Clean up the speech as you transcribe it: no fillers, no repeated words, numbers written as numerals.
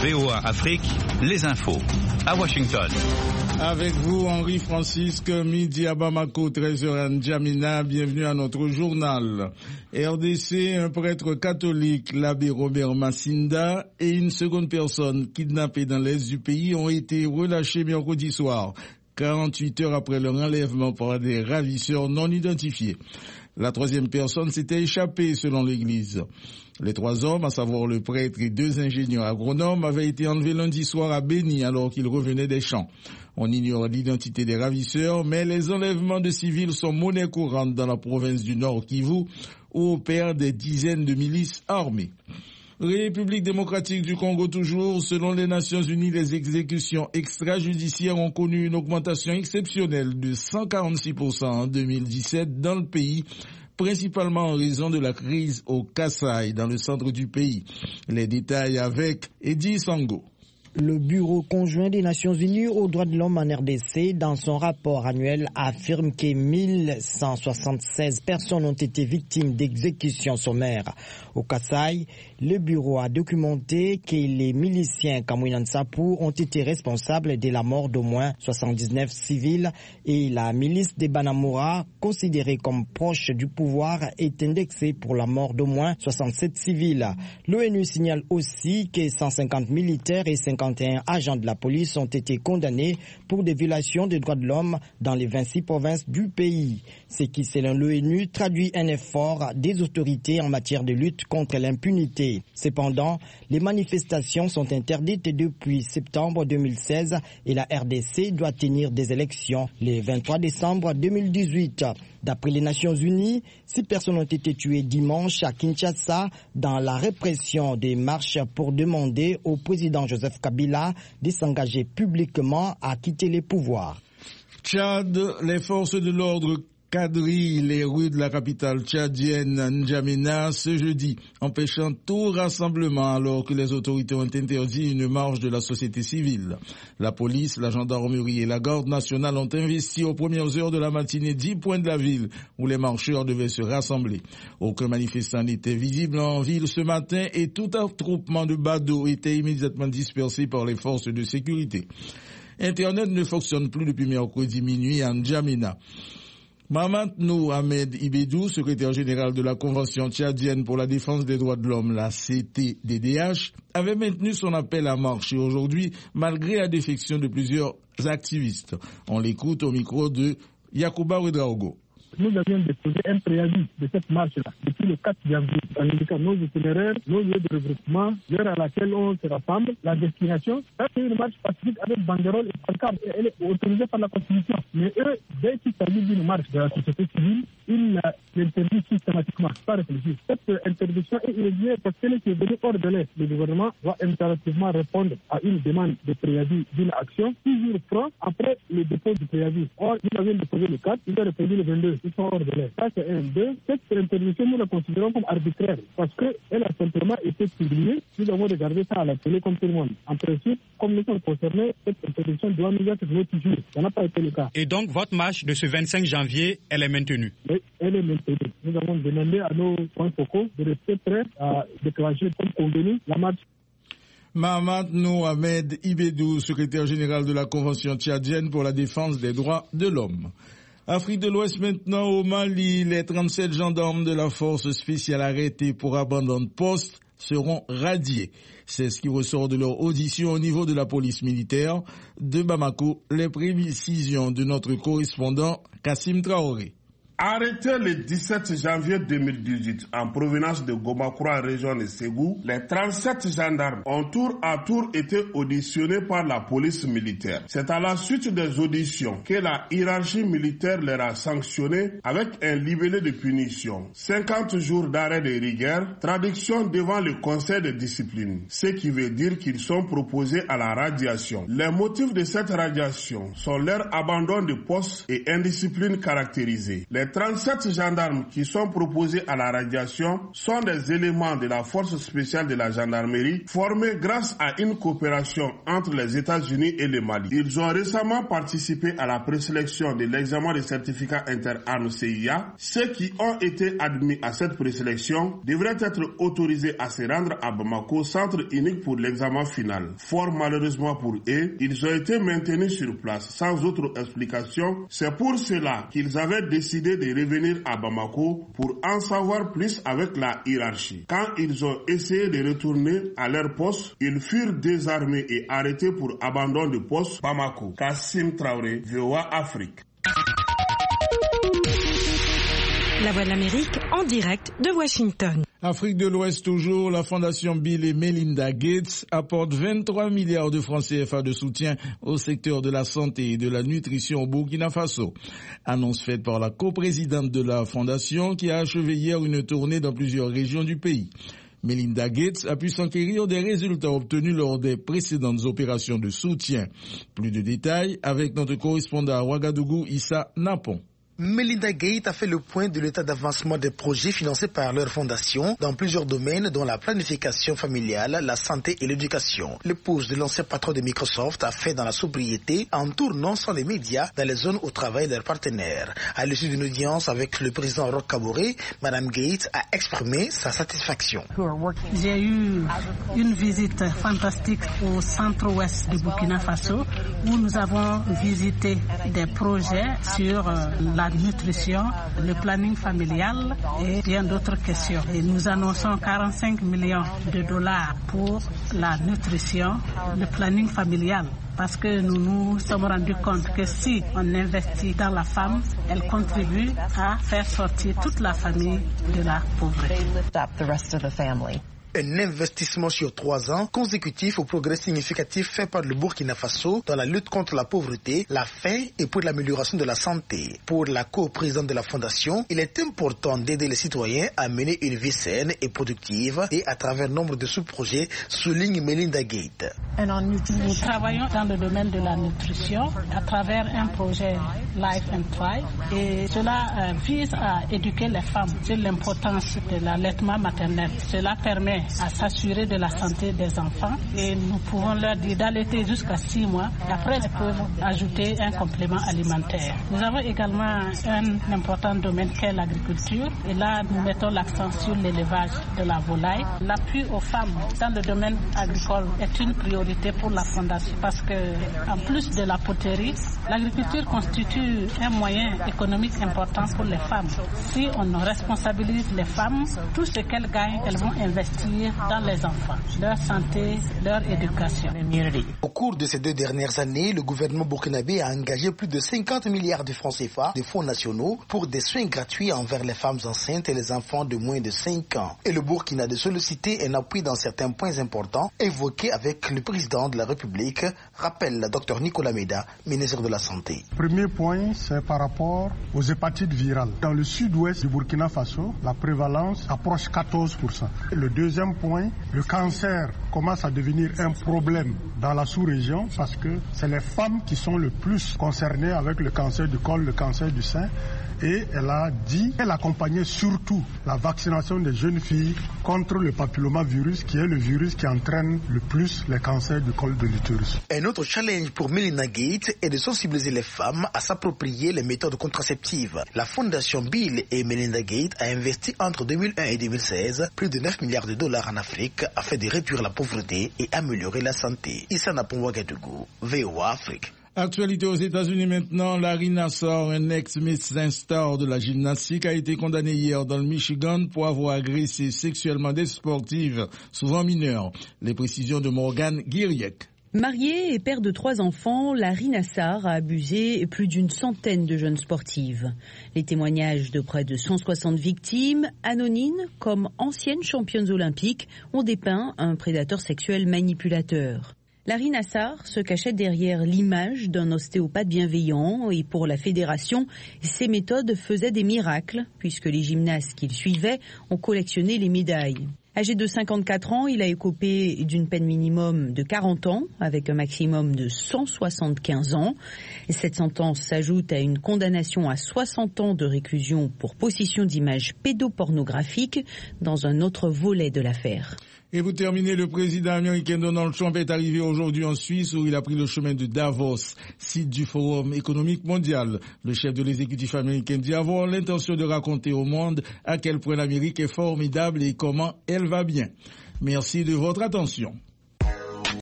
VOA Afrique, les infos. À Washington. Avec vous, Henri-Francisque, midi à Bamako, 13h à N'Djamena. Bienvenue à notre journal. RDC, un prêtre catholique, l'abbé Robert Massinda, et une seconde personne kidnappée dans l'est du pays ont été relâchés mercredi soir, 48 heures après leur enlèvement par des ravisseurs non identifiés. La troisième personne s'était échappée selon l'église. Les trois hommes, à savoir le prêtre et deux ingénieurs agronomes, avaient été enlevés lundi soir à Béni alors qu'ils revenaient des champs. On ignore l'identité des ravisseurs, mais les enlèvements de civils sont monnaie courante dans la province du Nord Kivu, où opèrent des dizaines de milices armées. République démocratique du Congo toujours, selon les Nations Unies, les exécutions extrajudiciaires ont connu une augmentation exceptionnelle de 146% en 2017 dans le pays, principalement en raison de la crise au Kasaï, dans le centre du pays. Les détails avec Eddie Sango. Le Bureau conjoint des Nations Unies aux droits de l'homme en RDC, dans son rapport annuel, affirme que 1176 personnes ont été victimes d'exécutions sommaires. Au Kasaï, le bureau a documenté que les miliciens Kamouinan Sapou ont été responsables de la mort d'au moins 79 civils et la milice des Banamura, considérée comme proche du pouvoir, est indexée pour la mort d'au moins 67 civils. L'ONU signale aussi que 150 militaires et 51 agents de la police ont été condamnés pour des violations des droits de l'homme dans les 26 provinces du pays. Ce qui, selon l'ONU, traduit un effort des autorités en matière de lutte contre l'impunité. Cependant, les manifestations sont interdites depuis septembre 2016 et la RDC doit tenir des élections le 23 décembre 2018. D'après les Nations Unies, 6 personnes ont été tuées dimanche à Kinshasa dans la répression des marches pour demander au président Joseph Kabila de s'engager publiquement à quitter les pouvoirs. Tchad, les forces de l'ordre quadrillent les rues de la capitale tchadienne N'Djamena ce jeudi, empêchant tout rassemblement alors que les autorités ont interdit une marche de la société civile. La police, la gendarmerie et la garde nationale ont investi aux premières heures de la matinée 10 points de la ville où les marcheurs devaient se rassembler. Aucun manifestant n'était visible en ville ce matin et tout attroupement de badauds était immédiatement dispersé par les forces de sécurité. Internet ne fonctionne plus depuis mercredi minuit à N'Djamena. Mahamadou Ahmed Ibedou, secrétaire général de la Convention tchadienne pour la défense des droits de l'homme, la CTDDH, avait maintenu son appel à marcher aujourd'hui malgré la défection de plusieurs activistes. On l'écoute au micro de Yacouba Ouedraogo. Nous avions déposé un préavis de cette marche-là depuis le 4 janvier en indiquant nos itinéraires, nos lieux de regroupement, l'heure à laquelle on se rassemble, la destination. Ça, c'est une marche pacifique avec banderole et pancarte. Elle est autorisée par la Constitution. Mais eux, dès qu'il s'agit d'une marche de la société civile, ils l'interdisent systématiquement, pas réfléchir. Cette interdiction est irrégulière parce qu'elle est venue hors de l'air. Le gouvernement doit impérativement répondre à une demande de préavis d'une action 6 jours francs après le dépôt du préavis. Or, ils avaient déposé le 4, ils ont répondu le 22. Ils sont hors de l'air. Ça, c'est un. 2. Cette interdiction, nous la considérons comme arbitraire parce qu'elle a simplement été publiée. Nous avons regardé ça à la télé comme tout le monde. En principe, comme nous sommes concernés, cette interdiction doit nous être notifiée. Ça n'a pas été le cas. Et donc, votre marche de ce 25 janvier, elle est maintenue? Oui, elle est maintenue. Nous avons demandé à nos points focaux de rester prêts à déclencher comme convenu la marche. Mahamadou Ahmed Ibedou, secrétaire général de la Convention tchadienne pour la défense des droits de l'homme. Afrique de l'Ouest maintenant, au Mali, les 37 gendarmes de la force spéciale arrêtés pour abandon de poste seront radiés. C'est ce qui ressort de leur audition au niveau de la police militaire de Bamako. Les précisions de notre correspondant Kassim Traoré. Arrêtés le 17 janvier 2018 en provenance de Gomakura, région de Ségou, les 37 gendarmes ont tour à tour été auditionnés par la police militaire. C'est à la suite des auditions que la hiérarchie militaire leur a sanctionné avec un libellé de punition, 50 jours d'arrêt de rigueur, traduction devant le conseil de discipline, ce qui veut dire qu'ils sont proposés à la radiation. Les motifs de cette radiation sont leur abandon de poste et indiscipline caractérisée. Les Les 37 gendarmes qui sont proposés à la radiation sont des éléments de la force spéciale de la gendarmerie formés grâce à une coopération entre les États-Unis et le Mali. Ils ont récemment participé à la présélection de l'examen des certificats interarmes CIA. Ceux qui ont été admis à cette présélection devraient être autorisés à se rendre à Bamako, centre unique pour l'examen final. Fort malheureusement pour eux, ils ont été maintenus sur place sans autre explication. C'est pour cela qu'ils avaient décidé de revenir à Bamako pour en savoir plus avec la hiérarchie. Quand ils ont essayé de retourner à leur poste, ils furent désarmés et arrêtés pour abandon de poste. Bamako, Kassim Traoré, VOA Afrique. La Voix de l'Amérique en direct de Washington. Afrique de l'Ouest toujours, la Fondation Bill et Melinda Gates apporte 23 milliards de francs CFA de soutien au secteur de la santé et de la nutrition au Burkina Faso. Annonce faite par la coprésidente de la Fondation qui a achevé hier une tournée dans plusieurs régions du pays. Melinda Gates a pu s'enquérir des résultats obtenus lors des précédentes opérations de soutien. Plus de détails avec notre correspondant à Ouagadougou, Issa Napon. Melinda Gates a fait le point de l'état d'avancement des projets financés par leur fondation dans plusieurs domaines dont la planification familiale, la santé et l'éducation. L'épouse de l'ancien patron de Microsoft a fait dans la sobriété en tournant sans les médias dans les zones où travaillent leurs partenaires. À l'issue d'une audience avec le président Roch Kaboré, Mme Gates a exprimé sa satisfaction. J'ai eu une visite fantastique au centre-ouest du Burkina Faso où nous avons visité des projets sur la nutrition, le planning familial et bien d'autres questions. Et nous annonçons 45 millions de dollars pour la nutrition, le planning familial. Parce que nous nous sommes rendus compte que si on investit dans la femme, elle contribue à faire sortir toute la famille de la pauvreté. Un investissement sur 3 ans consécutif au progrès significatif fait par le Burkina Faso dans la lutte contre la pauvreté, la faim et pour l'amélioration de la santé. Pour la coprésidente de la Fondation, il est important d'aider les citoyens à mener une vie saine et productive et à travers nombre de sous-projets, souligne Melinda Gates. Nous travaillons dans le domaine de la nutrition à travers un projet Life and Thrive et cela vise à éduquer les femmes sur l'importance de l'allaitement maternel. Cela permet à s'assurer de la santé des enfants et nous pouvons leur dire d'allaiter jusqu'à 6 mois et après ils peuvent ajouter un complément alimentaire. Nous avons également un important domaine qu'est l'agriculture et là nous mettons l'accent sur l'élevage de la volaille. L'appui aux femmes dans le domaine agricole est une priorité pour la Fondation parce que en plus de la poterie, l'agriculture constitue un moyen économique important pour les femmes. Si on responsabilise les femmes, tout ce qu'elles gagnent, elles vont investir dans les enfants, leur santé, leur éducation. Au cours de ces 2 dernières années, le gouvernement burkinabé a engagé plus de 50 milliards de francs CFA de fonds nationaux pour des soins gratuits envers les femmes enceintes et les enfants de moins de 5 ans. Et le Burkina a sollicité un appui dans certains points importants évoqués avec le président de la République, rappelle le Dr Nicolas Meda, ministre de la Santé. Premier point, c'est par rapport aux hépatites virales. Dans le sud-ouest du Burkina Faso, la prévalence approche 14%. Le deuxième point, le cancer commence à devenir un problème dans la sous-région parce que c'est les femmes qui sont le plus concernées avec le cancer du col, le cancer du sein. Et elle a dit qu'elle accompagnait surtout la vaccination des jeunes filles contre le papillomavirus qui est le virus qui entraîne le plus les cancers du col de l'utérus. Un autre challenge pour Melinda Gates est de sensibiliser les femmes à s'approprier les méthodes contraceptives. La Fondation Bill et Melinda Gates a investi entre 2001 et 2016 plus de 9 milliards de dollars en Afrique afin de réduire la pauvreté et améliorer la santé. Issa Napon Ouagadougou, VOA Afrique. Actualité aux États-Unis maintenant, Larry Nassar, un ex-médecin star de la gymnastique, a été condamné hier dans le Michigan pour avoir agressé sexuellement des sportives, souvent mineures. Les précisions de Morgan Guiriec. Marié et père de 3 enfants, Larry Nassar a abusé plus d'une centaine de jeunes sportives. Les témoignages de près de 160 victimes, anonymes comme anciennes championnes olympiques, ont dépeint un prédateur sexuel manipulateur. Larry Nassar se cachait derrière l'image d'un ostéopathe bienveillant et pour la fédération, ses méthodes faisaient des miracles puisque les gymnastes qu'il suivait ont collectionné les médailles. Âgé de 54 ans, il a écopé d'une peine minimum de 40 ans avec un maximum de 175 ans. Cette sentence s'ajoute à une condamnation à 60 ans de réclusion pour possession d'images pédopornographiques dans un autre volet de l'affaire. Et vous terminez, le président américain Donald Trump est arrivé aujourd'hui en Suisse où il a pris le chemin de Davos, site du Forum économique mondial. Le chef de l'exécutif américain dit avoir l'intention de raconter au monde à quel point l'Amérique est formidable et comment elle va bien. Merci de votre attention.